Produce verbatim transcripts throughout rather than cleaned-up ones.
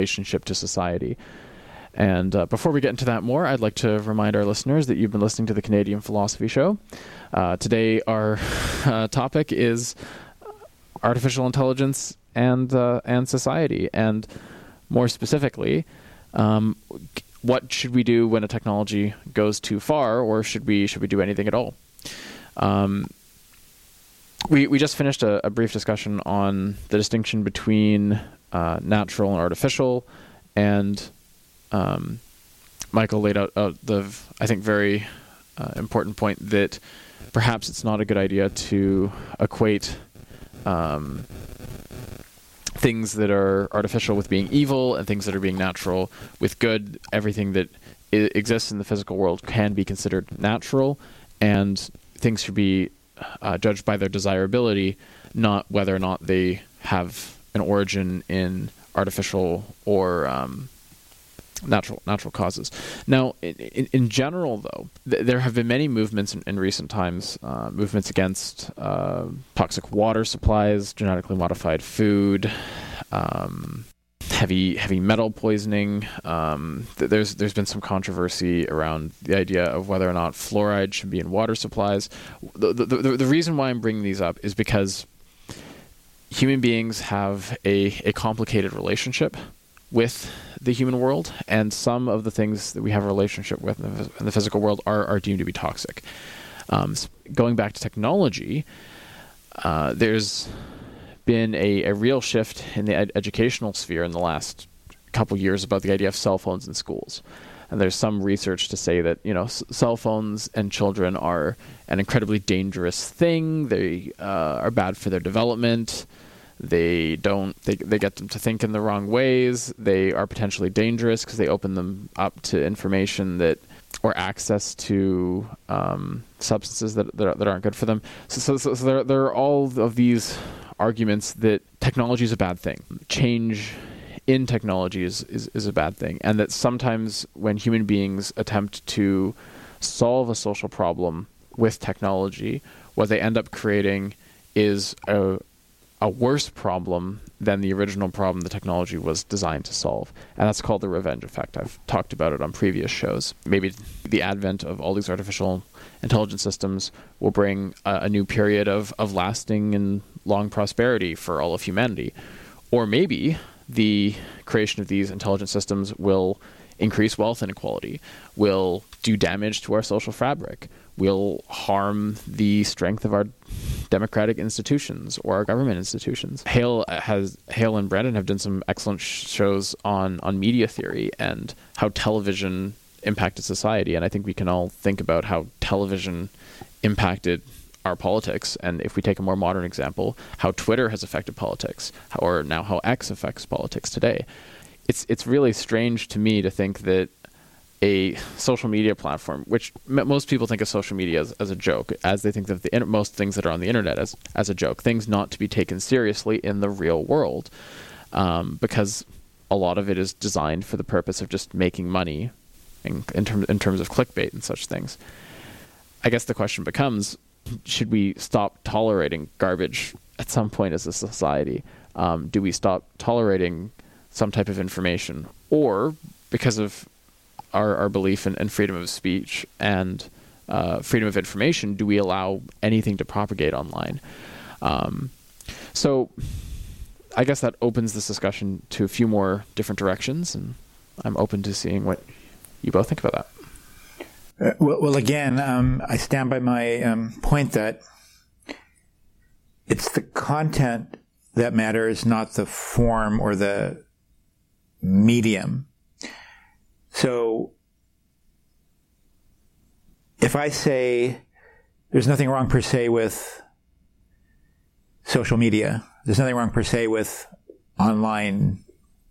relationship to society. And uh, before we get into that more, I'd like to remind our listeners that you've been listening to the Canadian Philosophy Show. Uh, today, our uh, topic is artificial intelligence and uh, and society, and more specifically, um, what should we do when a technology goes too far, or should we should we do anything at all? Um, we we just finished a, a brief discussion on the distinction between uh, natural and artificial, and um, Michael laid out uh, the I think very uh, important point that perhaps it's not a good idea to equate um, things that are artificial with being evil and things that are being natural with good. Everything that I- exists in the physical world can be considered natural, and things should be uh, judged by their desirability, not whether or not they have an origin in artificial or um, natural natural causes. Now, in, in, in general, though, th- there have been many movements in, in recent times, uh, movements against uh, toxic water supplies, genetically modified food, um, heavy heavy metal poisoning. Um, th- there's there's been some controversy around the idea of whether or not fluoride should be in water supplies. The the, the, the reason why I'm bringing these up is because human beings have a, a complicated relationship with the human world, and some of the things that we have a relationship with in the, in the physical world are, are deemed to be toxic. Um, going back to technology, uh, there's been a, a real shift in the ed- educational sphere in the last couple years about the idea of cell phones in schools. And there's some research to say that, you know, s- cell phones and children are an incredibly dangerous thing. They uh, are bad for their development. They don't. They they get them to think in the wrong ways. They are potentially dangerous because they open them up to information that, or access to um, substances that that, are, that aren't good for them. So so, so, so there there are all of these arguments that technology is a bad thing. Change in technology is, is is a bad thing, and that sometimes when human beings attempt to solve a social problem with technology, what they end up creating is a a worse problem than the original problem the technology was designed to solve. And that's called the revenge effect. I've talked about it on previous shows. Maybe the advent of all these artificial intelligence systems will bring a, a new period of, of lasting and long prosperity for all of humanity. Or maybe the creation of these intelligent systems will increase wealth inequality, will do damage to our social fabric, will harm the strength of our democratic institutions or our government institutions. Hale has Hale and Brandon have done some excellent sh- shows on on media theory and how television impacted society, and I think we can all think about how television impacted our politics. And if we take a more modern example, how Twitter has affected politics, or now how X affects politics today. It's it's really strange to me to think that a social media platform, which m- most people think of social media as, as a joke, as they think of the inter- most things that are on the internet as, as a joke, things not to be taken seriously in the real world, um, because a lot of it is designed for the purpose of just making money in, in, term, in terms of clickbait and such things. I guess the question becomes, should we stop tolerating garbage at some point as a society? Um, do we stop tolerating some type of information? Or, because of Our, our belief in, in freedom of speech and uh, freedom of information, do we allow anything to propagate online? Um, so I guess that opens this discussion to a few more different directions, and I'm open to seeing what you both think about that. Uh, well, well, again, um, I stand by my um, point that it's the content that matters, not the form or the medium. So if I say there's nothing wrong per se with social media, there's nothing wrong per se with online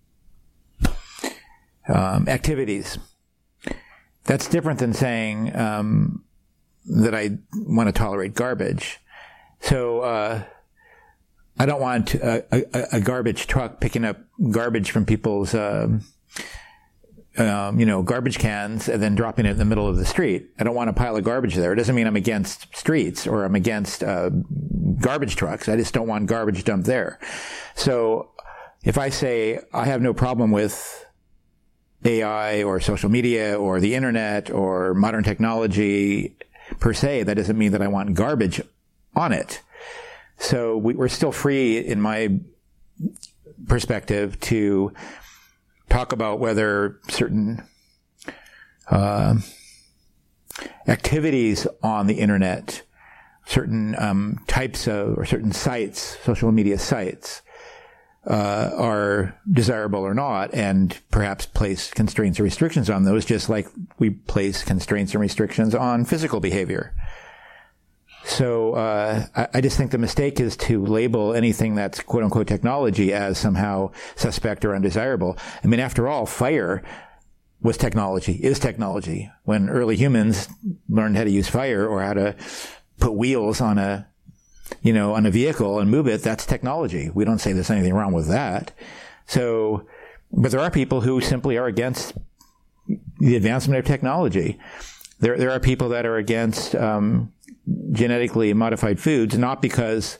um, activities, that's different than saying um, that I want to tolerate garbage. So uh, I don't want a, a, a garbage truck picking up garbage from people's um, Um, you know, garbage cans and then dropping it in the middle of the street. I don't want a pile of garbage there. It doesn't mean I'm against streets or I'm against uh, garbage trucks. I just don't want garbage dumped there. So if I say I have no problem with A I or social media or the internet or modern technology per se, that doesn't mean that I want garbage on it. So we, we're still free, in my perspective, to talk about whether certain uh, activities on the internet, certain um, types of or certain sites, social media sites, uh, are desirable or not, and perhaps place constraints or restrictions on those, just like we place constraints and restrictions on physical behavior. So uh, I, I just think the mistake is to label anything that's quote unquote technology as somehow suspect or undesirable. I mean, after all, fire was technology, is technology. When early humans learned how to use fire or how to put wheels on a, you know, on a vehicle and move it, that's technology. We don't say there's anything wrong with that. So, but there are people who simply are against the advancement of technology. There, there are people that are against um, genetically modified foods, not because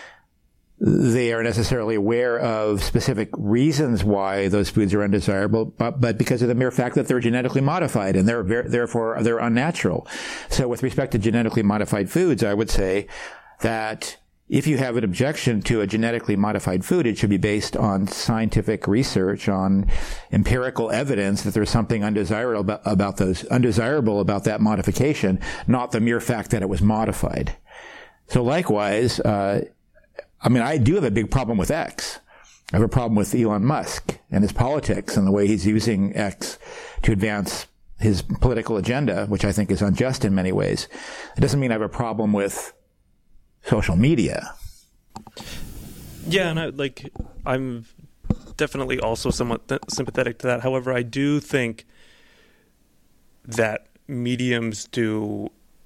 they are necessarily aware of specific reasons why those foods are undesirable, but, but because of the mere fact that they're genetically modified and they're ver- therefore they're unnatural. So with respect to genetically modified foods, I would say that if you have an objection to a genetically modified food, it should be based on scientific research, on empirical evidence that there's something undesirable about, about those, undesirable about that modification, not the mere fact that it was modified. So likewise, uh, I mean, I do have a big problem with X. I have a problem with Elon Musk and his politics and the way he's using X to advance his political agenda, which I think is unjust in many ways. It doesn't mean I have a problem with social media. Yeah, and I, like I'm definitely also somewhat th- sympathetic to that. However, I do think that mediums do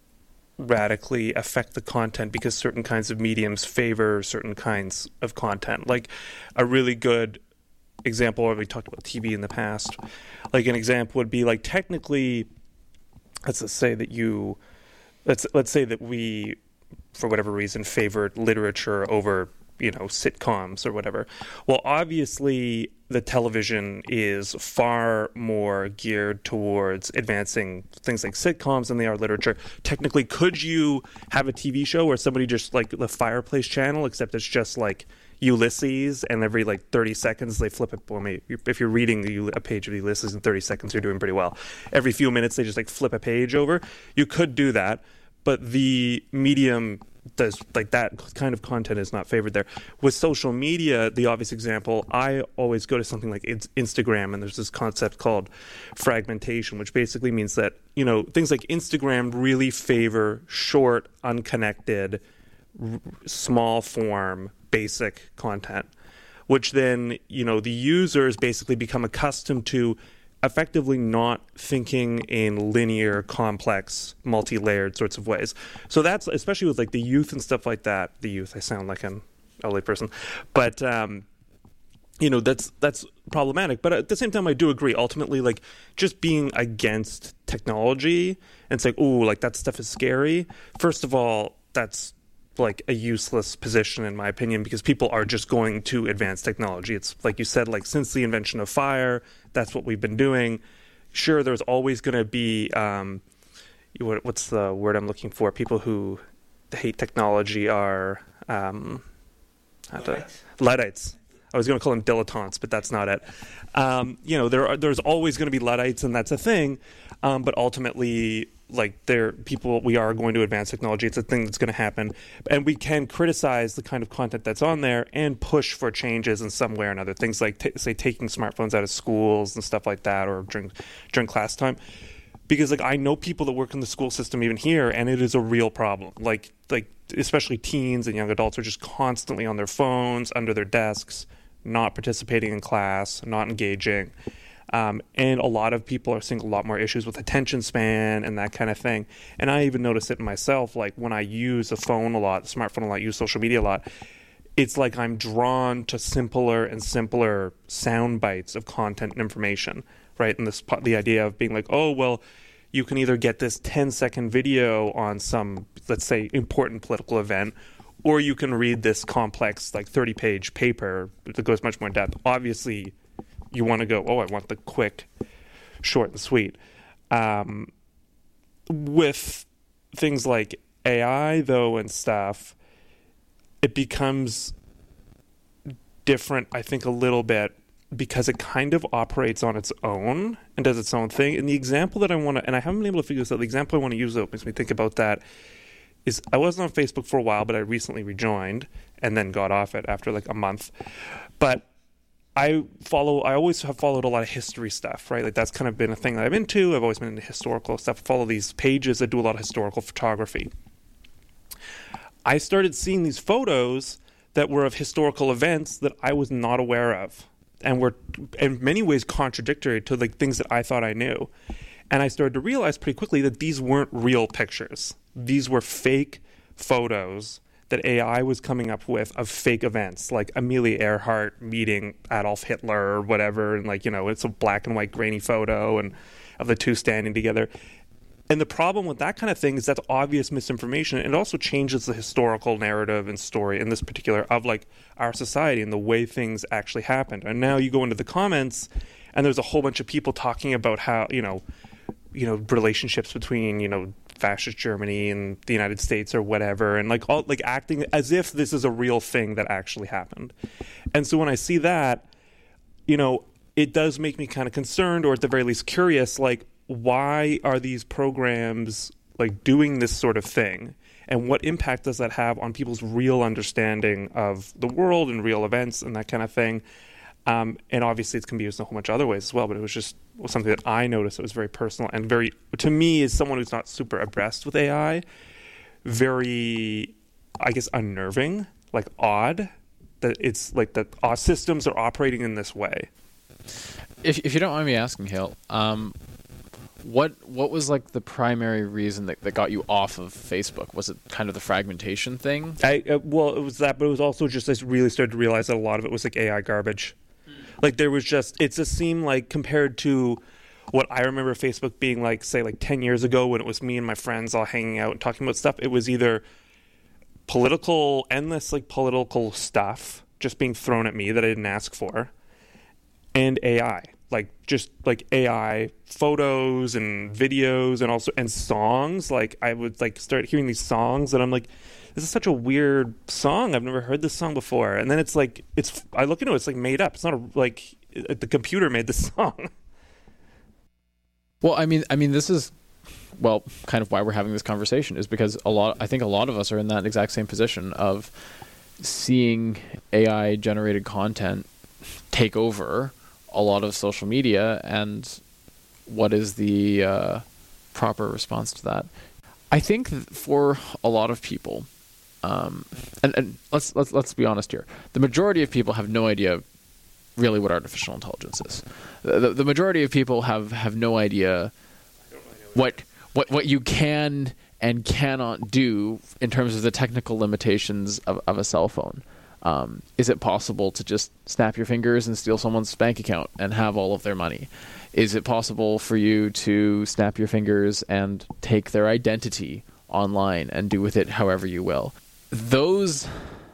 radically affect the content because certain kinds of mediums favor certain kinds of content. Like a really good example, or we talked about T V in the past, like an example would be like technically, let's just say that you, let's let's say that we, for whatever reason, favored literature over, you know, sitcoms or whatever. Well, obviously, the television is far more geared towards advancing things like sitcoms than they are literature. Technically, could you have a T V show where somebody just like the Fireplace channel, except it's just like Ulysses, and every like thirty seconds they flip it? Well, maybe if you're reading the, a page of Ulysses in thirty seconds, you're doing pretty well. Every few minutes they just like flip a page over. You could do that, but the medium does, like, that kind of content is not favored there. With social media, the obvious example, I always go to something like Instagram, and there's this concept called fragmentation, which basically means that, you know, things like Instagram really favor short, unconnected, r- small form, basic content, which then, you know, the users basically become accustomed to effectively not thinking in linear, complex, multi-layered sorts of ways. So that's, especially with like the youth and stuff like that, the youth, I sound like an L A person, but, um, you know, that's, that's problematic. But at the same time, I do agree, ultimately, like just being against technology and saying, oh, like that stuff is scary. First of all, that's like a useless position in my opinion, because people are just going to advance technology. It's like you said, like since the invention of fire, that's what we've been doing. Sure, there's always going to be um what, what's the word I'm looking for, people who hate technology are um Luddites. Luddites. I was going to call them dilettantes, but that's not it. Um, you know, there are, there's always going to be Luddites, and that's a thing. Um, but ultimately, like, there, people, we are going to advance technology. It's a thing that's going to happen, and we can criticize the kind of content that's on there and push for changes in some way or another. Things like, t- say, taking smartphones out of schools and stuff like that, or during during class time. Because, like, I know people that work in the school system even here, and it is a real problem. Like, like especially teens and young adults are just constantly on their phones, under their desks, not participating in class, not engaging. Um, and a lot of people are seeing a lot more issues with attention span and that kind of thing. And I even notice it myself, like when I use a phone a lot, the smartphone a lot, use social media a lot, it's like I'm drawn to simpler and simpler sound bites of content and information, right? And this, the idea of being like, oh, well, you can either get this ten second video on some, let's say, important political event, or you can read this complex, like thirty page paper that goes much more in depth. Obviously, you want to go, oh, I want the quick, short and sweet. Um, with things like A I, though, and stuff, it becomes different, I think, a little bit, because it kind of operates on its own and does its own thing. And the example that I want to, and I haven't been able to figure this out, the example I want to use that makes me think about that is, I wasn't on Facebook for a while, but I recently rejoined and then got off it after like a month. But I follow, I always have followed a lot of history stuff, right? Like that's kind of been a thing that I'm into. I've always been into historical stuff. I follow these pages that do a lot of historical photography. I started seeing these photos that were of historical events that I was not aware of, and were in many ways contradictory to the things that I thought I knew. And I started to realize pretty quickly that these weren't real pictures. These were fake photos that A I was coming up with of fake events, like Amelia Earhart meeting Adolf Hitler or whatever, and like, you know, it's a black and white grainy photo and of the two standing together. And the problem with that kind of thing is that's obvious misinformation. And it also changes the historical narrative and story in this particular of like our society and the way things actually happened. And now you go into the comments and there's a whole bunch of people talking about how, you know, you know, relationships between, you know, fascist Germany and the United States or whatever, and like all like acting as if this is a real thing that actually happened. And so when I see that, you know, it does make me kind of concerned, or at the very least curious, like, why are these programs like doing this sort of thing, and what impact does that have on people's real understanding of the world and real events and that kind of thing? Um, and obviously it can be used in a whole bunch of other ways as well, but it was just something that I noticed that was very personal and very, to me, as someone who's not super abreast with A I, very, I guess, unnerving, like odd, that it's like that our systems are operating in this way. If if you don't mind me asking, Hale, um, what what was like the primary reason that, that got you off of Facebook? Was it kind of the fragmentation thing? I uh, well, it was that, but it was also just I really started to realize that a lot of it was like A I garbage. Like there was just, it just seemed like compared to what I remember Facebook being like, say like ten years ago when it was me and my friends all hanging out and talking about stuff, it was either political, endless like political stuff just being thrown at me that I didn't ask for, and A I. Like just like A I photos and videos and also and songs. Like I would like start hearing these songs and I'm like, this is such a weird song. I've never heard this song before. And then it's like, it's I look into it, it's like made up. It's not a, like the computer made this song. Well, I mean, I mean, this is, well, kind of why we're having this conversation is because a lot, I think a lot of us are in that exact same position of seeing A I generated content take over a lot of social media, and what is the uh, proper response to that? I think for a lot of people, um, and, and let's let's let's be honest here, the majority of people have no idea really what artificial intelligence is. The, the majority of people have, have no idea what what what you can and cannot do in terms of the technical limitations of, of a cell phone. Um, is it possible to just snap your fingers and steal someone's bank account and have all of their money? Is it possible for you to snap your fingers and take their identity online and do with it however you will? Those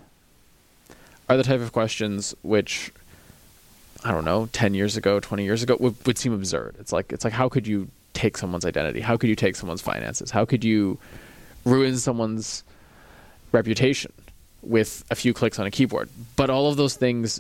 are the type of questions which, I don't know, ten years ago, twenty years ago would, would seem absurd. It's like, it's like, how could you take someone's identity? How could you take someone's finances? How could you ruin someone's reputation with a few clicks on a keyboard? But all of those things,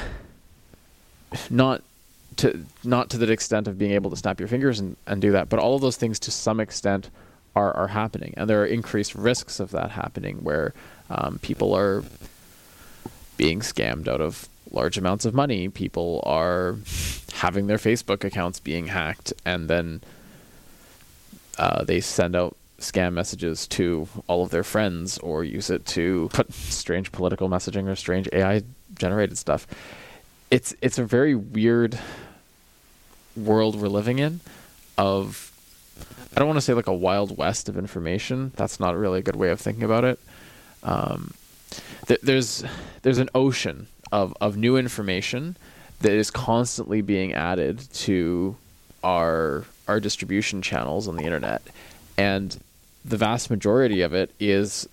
not to not to the extent of being able to snap your fingers and, and do that, but all of those things to some extent are, are happening. And there are increased risks of that happening where um, people are being scammed out of large amounts of money. People are having their Facebook accounts being hacked, and then uh, they send out scam messages to all of their friends or use it to put strange political messaging or strange A I generated stuff. It's it's a very weird world we're living in of, I don't want to say like a wild west of information. That's not really a good way of thinking about it. Um, th- there's there's an ocean of, of new information that is constantly being added to our our distribution channels on the internet. And the vast majority of it is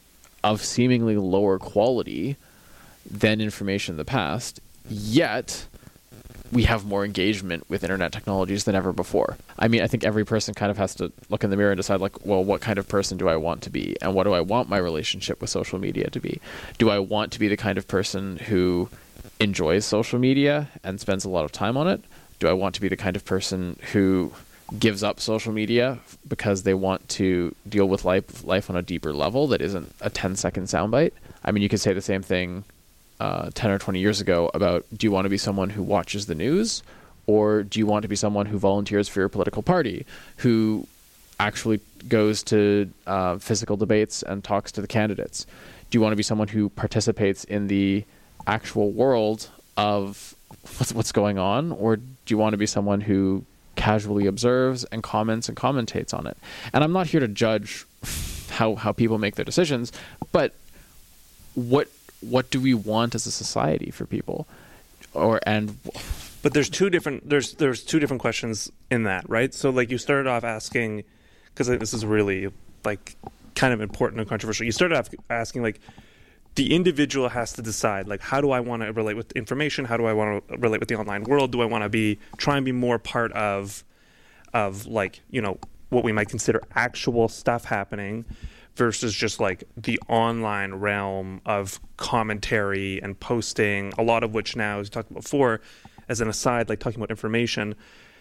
of seemingly lower quality than information in the past, yet we have more engagement with internet technologies than ever before. I mean, I think every person kind of has to look in the mirror and decide, like, well, what kind of person do I want to be? And what do I want my relationship with social media to be? Do I want to be the kind of person who enjoys social media and spends a lot of time on it? Do I want to be the kind of person who gives up social media because they want to deal with life life on a deeper level that isn't a ten second soundbite? I mean, you could say the same thing uh, ten or twenty years ago about, do you want to be someone who watches the news, or do you want to be someone who volunteers for your political party, who actually goes to uh, physical debates and talks to the candidates? Do you want to be someone who participates in the actual world of what's, what's going on, or do you want to be someone who casually observes and comments and commentates on it? And I'm not here to judge how how people make their decisions, but what what do we want as a society for people? Or and but there's two different there's there's two different questions in that, right? So like you started off asking, because this is really like kind of important and controversial. You started off asking like, the individual has to decide, like, how do I want to relate with information? How do I want to relate with the online world? Do I want to be try and be more part of, of like, you know, what we might consider actual stuff happening versus just like the online realm of commentary and posting, a lot of which now, as we talked about before, as an aside, like talking about information.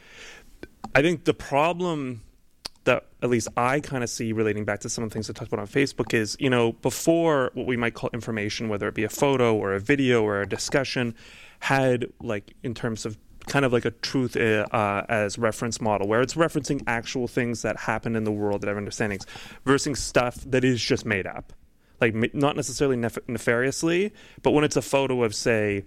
I think the problem that at least I kind of see relating back to some of the things I talked about on Facebook is, you know, before what we might call information, whether it be a photo or a video or a discussion, had like in terms of kind of like a truth uh, as reference model, where it's referencing actual things that happen in the world that have understandings versus stuff that is just made up, like not necessarily nef- nefariously, but when it's a photo of, say,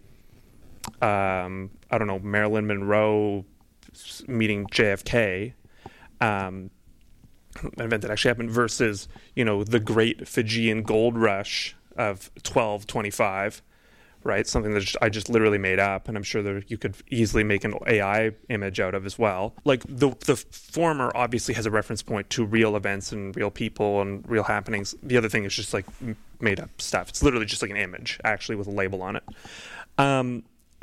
um, I don't know, Marilyn Monroe meeting J F K, um, an event that actually happened, versus, you know, the great Fijian gold rush of twelve twenty-five, right? Something that just, I just literally made up, and I'm sure that you could easily make an A I image out of as well. Like the the former obviously has a reference point to real events and real people and real happenings. The other thing is just like made up stuff. It's literally just like an image, actually, with a label on it. Um,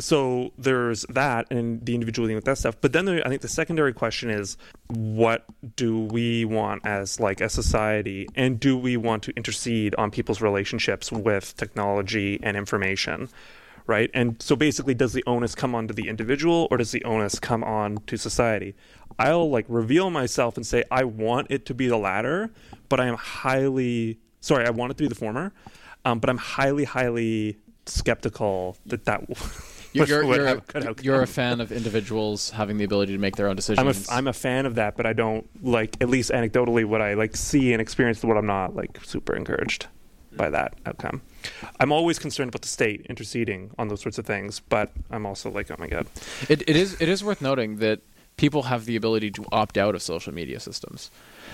So there's that and the individual dealing with that stuff. But then there, I think the secondary question is, what do we want as like a society, and do we want to intercede on people's relationships with technology and information, right? And so basically, does the onus come onto the individual, or does the onus come on to society? I'll like reveal myself and say I want it to be the latter, but I am highly, sorry, I want it to be the former, um, but I'm highly, highly skeptical that that You're, you're, you're, a, you're a fan of individuals having the ability to make their own decisions. I'm a, I'm a fan of that, but I don't, like, at least anecdotally, what I like see and experience, what I'm not like super encouraged by that outcome. I'm always concerned about the state interceding on those sorts of things, but I'm also like, oh my god. It, it is it is worth noting that people have the ability to opt out of social media systems.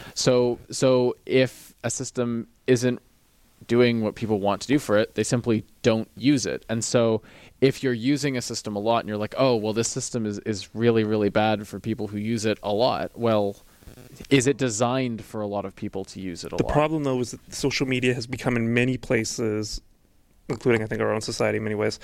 So so if a system isn't doing what people want to do for it, they simply don't use it. And so if you're using a system a lot and you're like, oh, well, this system is, is really, really bad for people who use it a lot, well, is it designed for a lot of people to use it a the lot? The problem, though, is that social media has become in many places, including, I think, our own society in many ways,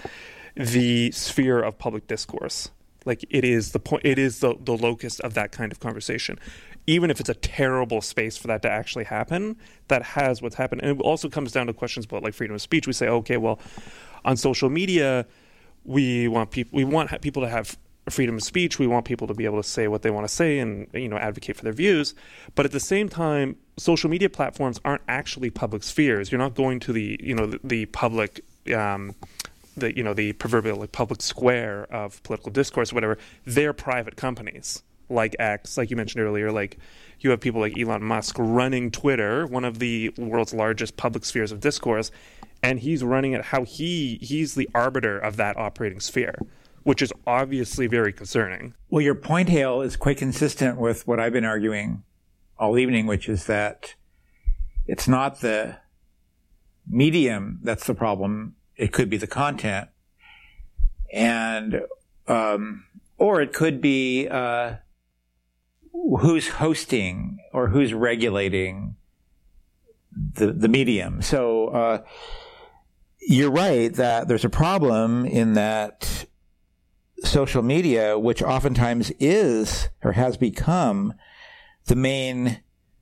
the sphere of public discourse. Like, it is the point, it is the, the locus of that kind of conversation. Even if it's a terrible space for that to actually happen, that has what's happened. And it also comes down to questions about like freedom of speech. We say, okay, well, on social media, we want people we want people to have freedom of speech. We want people to be able to say what they want to say and, you know, advocate for their views. But at the same time, social media platforms aren't actually public spheres. You're not going to the, you know, the, the public um, the you know the proverbial like public square of political discourse or whatever. They're private companies. Like X, like you mentioned earlier, like you have people like Elon Musk running Twitter, one of the world's largest public spheres of discourse, and he's running it how he he's the arbiter of that operating sphere, which is obviously very concerning. Well, your point, Hale, is quite consistent with what I've been arguing all evening, which is that it's not the medium that's the problem. It could be the content. And, um, or it could be, uh, who's hosting or who's regulating the, the medium. So uh, you're right that there's a problem in that social media, which oftentimes is or has become the main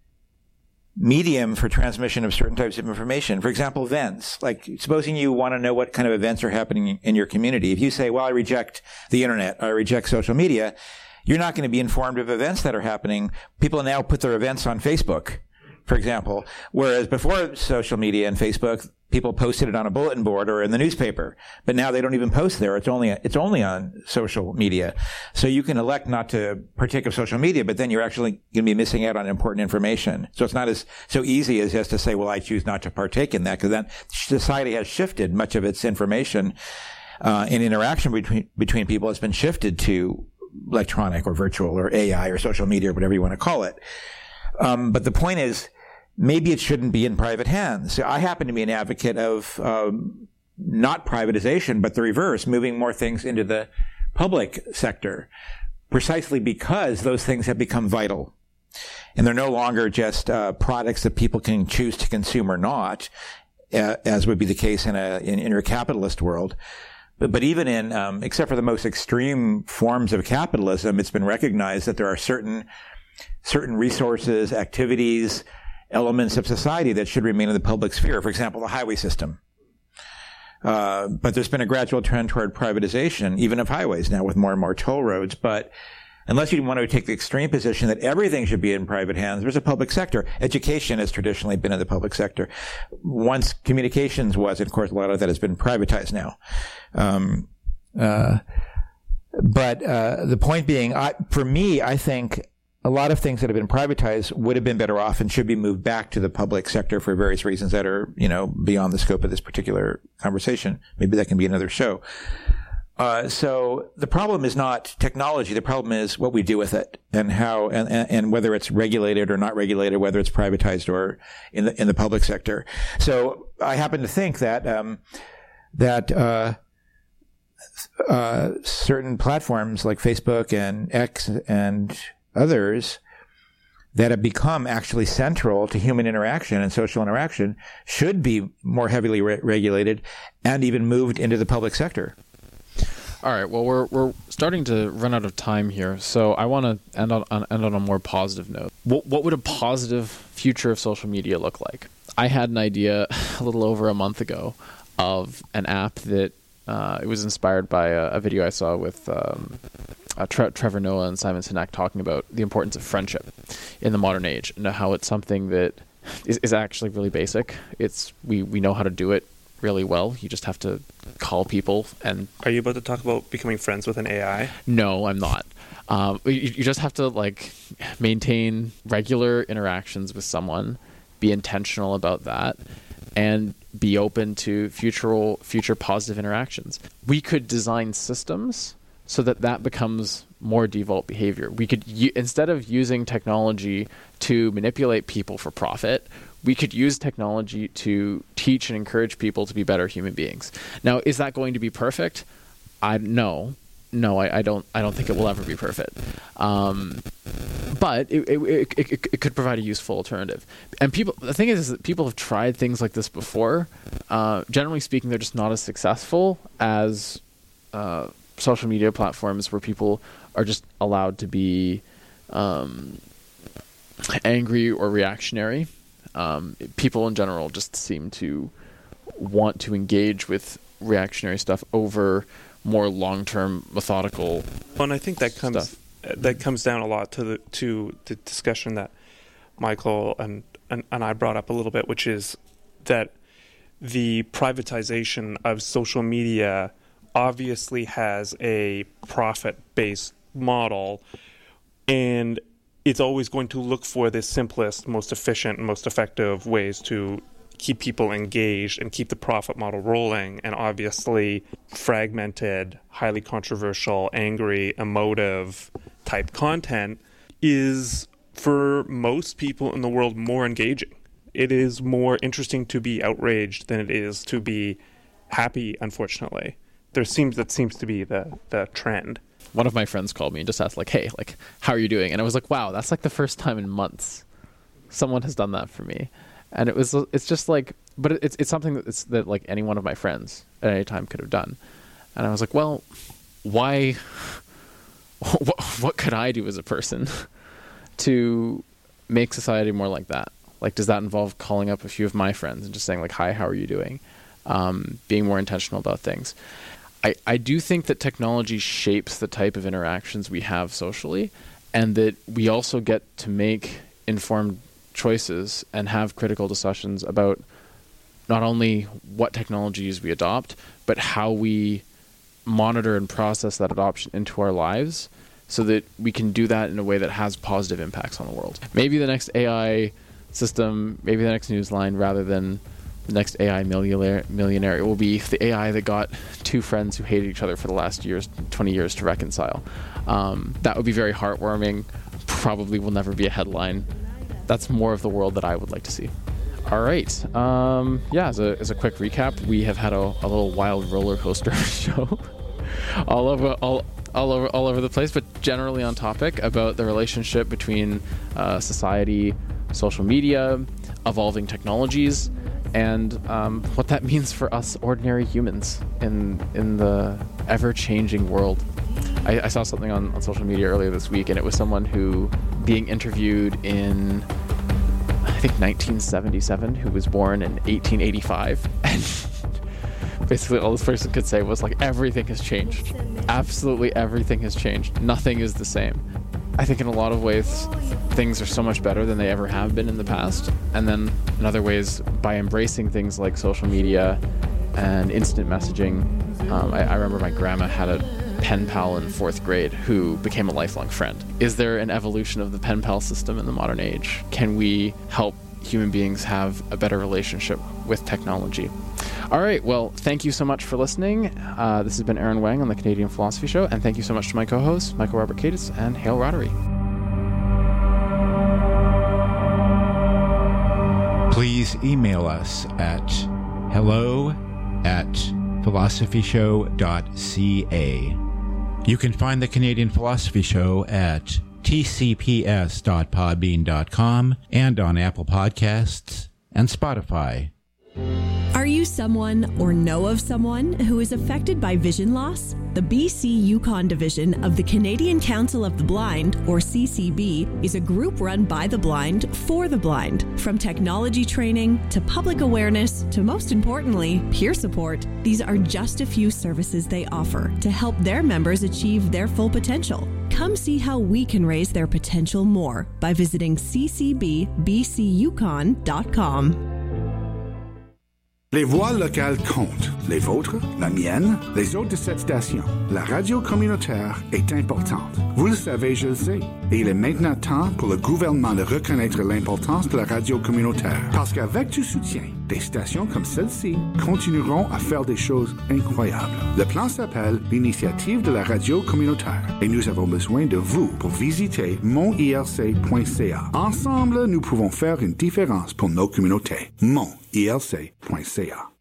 medium for transmission of certain types of information. For example, events. Like, supposing you want to know what kind of events are happening in your community. If you say, well, I reject the internet, I reject social media, you're not going to be informed of events that are happening. People now put their events on Facebook, for example, whereas before social media and Facebook, people posted it on a bulletin board or in the newspaper. But now they don't even post there. It's only it's only on social media. So you can elect not to partake of social media, but then you're actually going to be missing out on important information. So it's not as so easy as just to say, well, I choose not to partake in that, because then society has shifted much of its information uh, and interaction between between people has been shifted to electronic or virtual or A I or social media or whatever you want to call it. Um, but the point is, maybe it shouldn't be in private hands. I happen to be an advocate of um, not privatization, but the reverse, moving more things into the public sector, precisely because those things have become vital. And they're no longer just uh, products that people can choose to consume or not, uh, as would be the case in a in, in a capitalist world. But, but even in, um, except for the most extreme forms of capitalism, it's been recognized that there are certain certain resources, activities, elements of society that should remain in the public sphere. For example, the highway system. Uh, but there's been a gradual trend toward privatization, even of highways now, with more and more toll roads. But unless you want to take the extreme position that everything should be in private hands, there's a public sector. Education has traditionally been in the public sector. Once communications was, and of course, a lot of that has been privatized now. Um, uh, but uh, the point being, I, for me, I think a lot of things that have been privatized would have been better off and should be moved back to the public sector for various reasons that are, you know, beyond the scope of this particular conversation. Maybe that can be another show. Uh, so the problem is not technology. The problem is what we do with it and how, and, and whether it's regulated or not regulated, whether it's privatized or in the, in the public sector. So I happen to think that, um, that, uh, uh, certain platforms like Facebook and X and others that have become actually central to human interaction and social interaction should be more heavily re- regulated and even moved into the public sector. All right. Well, we're we're starting to run out of time here, so I want to end on, on end on a more positive note. What what would a positive future of social media look like? I had an idea a little over a month ago of an app that uh, it was inspired by a, a video I saw with um, uh, Tre- Trevor Noah and Simon Sinek talking about the importance of friendship in the modern age and how it's something that is, is actually really basic. It's we we know how to do it really well. You just have to call people. And are you about to talk about becoming friends with an A I? No, I'm not. Um, you, you just have to like maintain regular interactions with someone, be intentional about that, and be open to future future positive interactions. We could design systems so that that becomes more default behavior. We could, instead of using technology to manipulate people for profit, we could use technology to teach and encourage people to be better human beings. Now, is that going to be perfect? I no, no, I, I don't. I don't think it will ever be perfect. Um, but it it, it it it could provide a useful alternative. And people, the thing is, is that people have tried things like this before. Uh, generally speaking, they're just not as successful as uh, social media platforms where people are just allowed to be um, angry or reactionary. Um, people in general just seem to want to engage with reactionary stuff over more long-term, methodical. Well, and I think that comes stuff. that comes down a lot to the to the discussion that Michael and, and and I brought up a little bit, which is that the privatization of social media obviously has a profit-based model, and it's always going to look for the simplest, most efficient, and most effective ways to keep people engaged and keep the profit model rolling. And obviously, fragmented, highly controversial, angry, emotive type content is, for most people in the world, more engaging. It is more interesting to be outraged than it is to be happy, unfortunately. There seems that seems to be the, the trend. One of my friends called me and just asked, like, hey, like, how are you doing? And I was like, wow, that's like the first time in months someone has done that for me. And it was, it's just like, but it's it's something that it's, that like any one of my friends at any time could have done. And I was like, well, why, what, what could I do as a person to make society more like that? Like, does that involve calling up a few of my friends and just saying like, hi, how are you doing? Um, being more intentional about things. I, I do think that technology shapes the type of interactions we have socially, and that we also get to make informed choices and have critical discussions about not only what technologies we adopt, but how we monitor and process that adoption into our lives so that we can do that in a way that has positive impacts on the world. Maybe the next A I system, maybe the next Newsline, rather than the next A I millionaire, millionaire, it will be the A I that got two friends who hated each other for the last years, twenty years to reconcile. Um, that would be very heartwarming. Probably will never be a headline. That's more of the world that I would like to see. All right. Um, yeah, as a, as a quick recap, we have had a, a little wild roller coaster show all over all, all over all over the place, but generally on topic about the relationship between uh, society, social media, evolving technologies, and um, what that means for us ordinary humans in in the ever-changing world. I, I saw something on, on social media earlier this week, and it was someone who being interviewed in, I think, nineteen seventy-seven, who was born in eighteen eighty-five. And basically all this person could say was like, everything has changed. Absolutely everything has changed. Nothing is the same. I think in a lot of ways, things are so much better than they ever have been in the past. And then in other ways, by embracing things like social media and instant messaging, um, I, I remember my grandma had a pen pal in fourth grade who became a lifelong friend. Is there an evolution of the pen pal system in the modern age? Can we help human beings have a better relationship with technology? All right, well, thank you so much for listening. Uh, this has been Aaron Wang on the Canadian Philosophy Show, and thank you so much to my co-hosts, Michael Robert Cadis and Hale Rotary. Please email us at hello at philosophyshow.ca. You can find the Canadian Philosophy Show at t c p s dot podbean dot com and on Apple Podcasts and Spotify. Are you someone or know of someone who is affected by vision loss? The B C Yukon division of the Canadian Council of the Blind, or C C B, is a group run by the blind for the blind. From technology training to public awareness to, most importantly, peer support, these are just a few services they offer to help their members achieve their full potential. Come see how we can raise their potential more by visiting c c b b c yukon dot com. Les voix locales comptent. Les vôtres, la mienne, les autres de cette station. La radio communautaire est importante. Vous le savez, je le sais. Et il est maintenant temps pour le gouvernement de reconnaître l'importance de la radio communautaire. Parce qu'avec du soutien, des stations comme celle-ci continueront à faire des choses incroyables. Le plan s'appelle l'Initiative de la radio communautaire. Et nous avons besoin de vous pour visiter mon i l c point c a. Ensemble, nous pouvons faire une différence pour nos communautés. mon i l c point c a